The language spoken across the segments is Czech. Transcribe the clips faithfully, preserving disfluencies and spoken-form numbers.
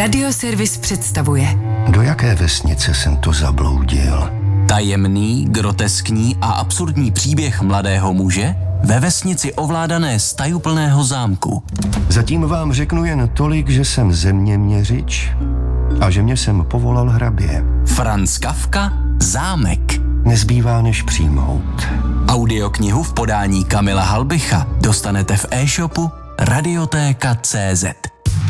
Radioservis představuje. Do jaké vesnice jsem to zabloudil? Tajemný, groteskní a absurdní příběh mladého muže ve vesnici ovládané z tajuplného zámku. Zatím vám řeknu jen tolik, že jsem zeměměřič a že mě jsem povolal hrabě. Franz Kafka, Zámek. Nezbývá než přijmout. Audioknihu v podání Kamila Halbicha dostanete v e-shopu Radiotéka tečka cé zet.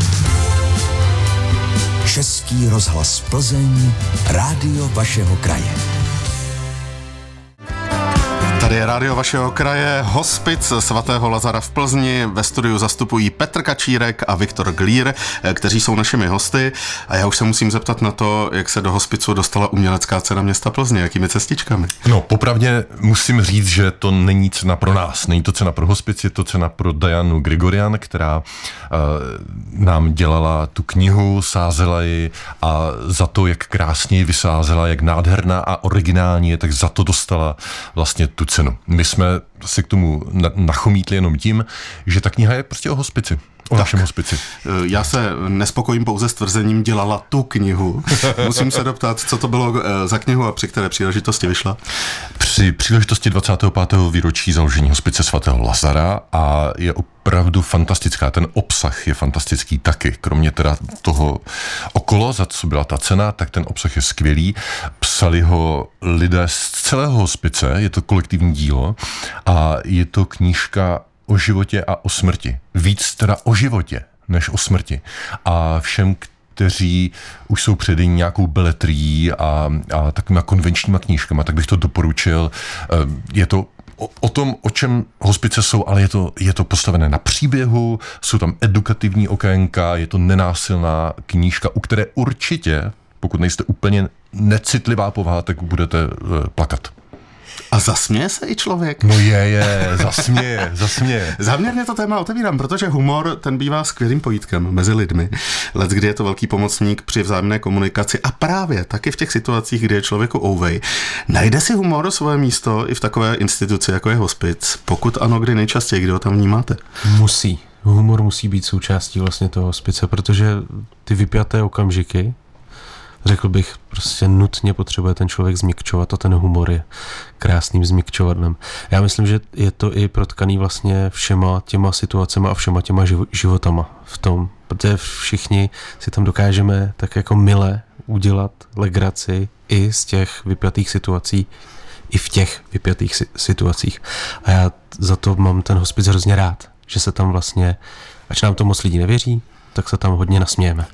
Český rozhlas Plzeň, rádio vašeho kraje. Tady je rádio vašeho kraje, hospic svatého Lazara v Plzni. Ve studiu zastupují Petr Kačírek a Viktor Glír, kteří jsou našimi hosty. A já už se musím zeptat na to, jak se do hospicu dostala umělecká cena města Plzně, jakými cestičkami. No, popravdě musím říct, že to není cena pro nás. Není to cena pro hospic, je to cena pro Dianu Grigorian, která uh, nám dělala tu knihu, sázela ji a za to, jak krásně ji vysázela, jak nádherná a originální je, tak za to dostala vlastně tu cenu. My jsme se k tomu nachomítli jenom tím, že ta kniha je prostě o hospici. O tak, našem hospici. Já se nespokojím pouze s tvrzením dělala tu knihu. Musím se doptat, co to bylo za knihu a při které příležitosti vyšla? Při příležitosti dvacátého pátého výročí založení hospice svatého Lazara a je opravdu fantastická. Ten obsah je fantastický taky. Kromě teda toho okolo, za co byla ta cena, tak ten obsah je skvělý. Psali ho lidé z celého hospice, je to kolektivní dílo a je to knížka o životě a o smrti. Víc teda o životě, než o smrti. A všem, kteří už jsou před nějakou beletrií a, a takovýma konvenčníma knížkama, tak bych to doporučil. Je to o, o tom, o čem hospice jsou, ale je to, je to postavené na příběhu, jsou tam edukativní okénka, je to nenásilná knížka, u které určitě, pokud nejste úplně necitlivá povaha, tak budete plakat. A zasměje se i člověk? No je, je, zasměje, zasměje. Záměrně to téma otevírám, protože humor, ten bývá skvělým pojítkem mezi lidmi. Leckdy je to velký pomocník při vzájemné komunikaci a právě taky v těch situacích, kdy je člověku ouvej. Najde si humor svoje místo i v takové instituci, jako je hospic? Pokud ano, kdy nejčastěji, kdy ho tam vnímáte? Musí. Humor musí být součástí vlastně toho hospice, protože ty vypjaté okamžiky, řekl bych, prostě nutně potřebuje ten člověk změkčovat a ten humor je krásným změkčovadlem. Já myslím, že je to i protkaný vlastně všema těma situacema a všema těma životama v tom, protože všichni si tam dokážeme tak jako mile udělat legraci i z těch vypjatých situací, i v těch vypjatých situacích. A já za to mám ten hospic hrozně rád, že se tam vlastně, ač nám to moc lidí nevěří, tak se tam hodně nasmějeme.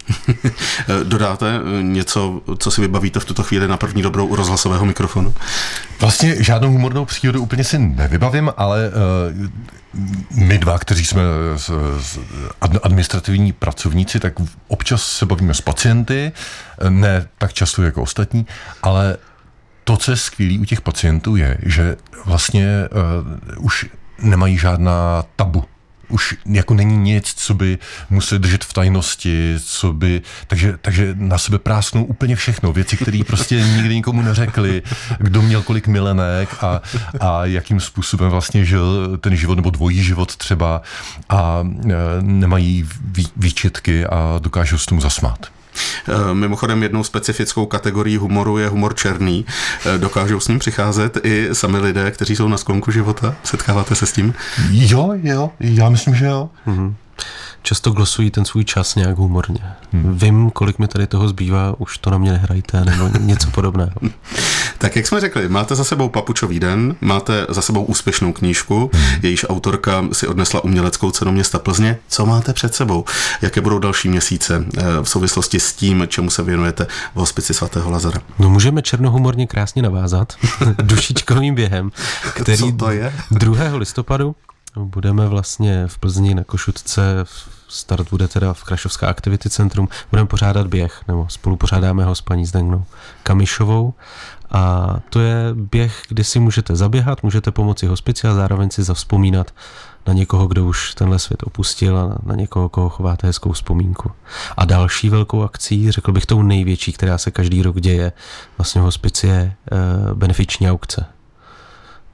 Dodáte něco, co si vybavíte v tuto chvíli na první dobrou u rozhlasového mikrofonu? Vlastně žádnou humornou příhodu úplně si nevybavím, ale uh, my dva, kteří jsme z, z administrativní pracovníci, tak občas se bavíme s pacienty, ne tak často jako ostatní, ale to, co je skvělý u těch pacientů je, že vlastně uh, už nemají žádná tabu. Už jako není nic, co by museli držet v tajnosti, co by, takže, takže na sebe prásknou úplně všechno, věci, které prostě nikdy nikomu neřekli, kdo měl kolik milenek a, a jakým způsobem vlastně žil ten život, nebo dvojí život třeba a e, nemají vý, výčitky a dokážou s tomu zasmát. Mimochodem jednou specifickou kategorií humoru je humor černý. Dokážou s ním přicházet i sami lidé, kteří jsou na sklonku života? Setkáváte se s tím? Jo, jo, já myslím, že jo. Mm-hmm. Často glosují ten svůj čas nějak humorně. Hmm. Vím, kolik mi tady toho zbývá, už to na mě nehrajte, nebo něco podobného. Tak jak jsme řekli, máte za sebou Papučový den, máte za sebou úspěšnou knížku, hmm. jejíž autorka si odnesla uměleckou cenu města Plzně. Co máte před sebou? Jaké budou další měsíce v souvislosti s tím, čemu se věnujete v hospici svatého Lazara? No můžeme černohumorně krásně navázat dušičkovým během, který Co to je? druhého listopadu budeme vlastně v Plzni na Košutce, start bude teda v Krašovská Activity Centrum, budeme pořádat běh, nebo spolu pořádáme ho s paní Zdengnou Kamišovou a to je běh, kdy si můžete zaběhat, můžete pomoci hospici a zároveň si zavzpomínat na někoho, kdo už tenhle svět opustil a na někoho, koho chováte hezkou vzpomínku. A další velkou akcí, řekl bych tou největší, která se každý rok děje, vlastně v hospici je e, benefiční aukce.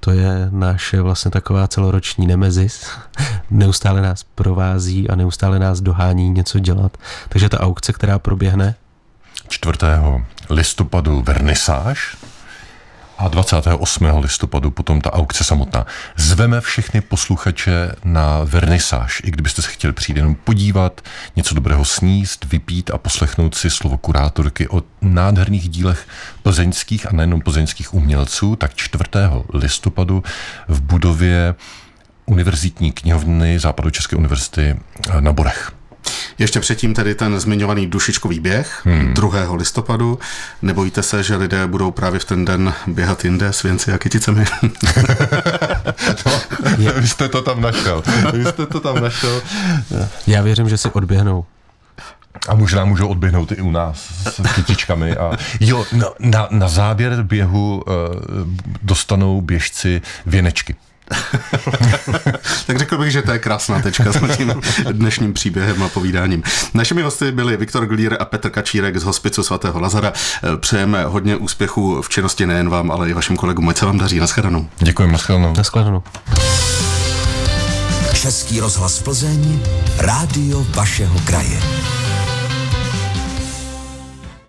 to je naše vlastně taková celoroční nemezis. Neustále nás provází a neustále nás dohání něco dělat. Takže ta aukce, která proběhne čtvrtého listopadu vernisáž a dvacátého osmého listopadu potom ta aukce samotná. Zveme všechny posluchače na vernisáž, i kdybyste se chtěli přijít jenom podívat, něco dobrého sníst, vypít a poslechnout si slovo kurátorky o nádherných dílech plzeňských a nejenom plzeňských umělců, tak čtvrtého listopadu v budově Univerzitní knihovny Západočeské univerzity na Borech. Ještě předtím tedy ten zmiňovaný dušičkový běh hmm. druhého listopadu. Nebojíte se, že lidé budou právě v ten den běhat jinde s věnci a kyticemi? No, vy jste to tam našel. Vy jste to tam našel. Já věřím, že si odběhnou. A možná můžou odběhnout i u nás s kytičkami. A jo, na, na, na závěr běhu uh, dostanou běžci věnečky. Tak řekl bych, že to je krásná tečka s tím dnešním příběhem a povídáním. Našimi hosty byli Viktor Glír a Petr Kačírek z Hospicu svatého Lazara. Přejeme hodně úspěchů v činnosti nejen vám, ale i vašim kolegům. Ať se vám daří. Naschledanou. Děkuji, naschledanou. Naschledanou. Český rozhlas Plzeň, rádio vašeho kraje.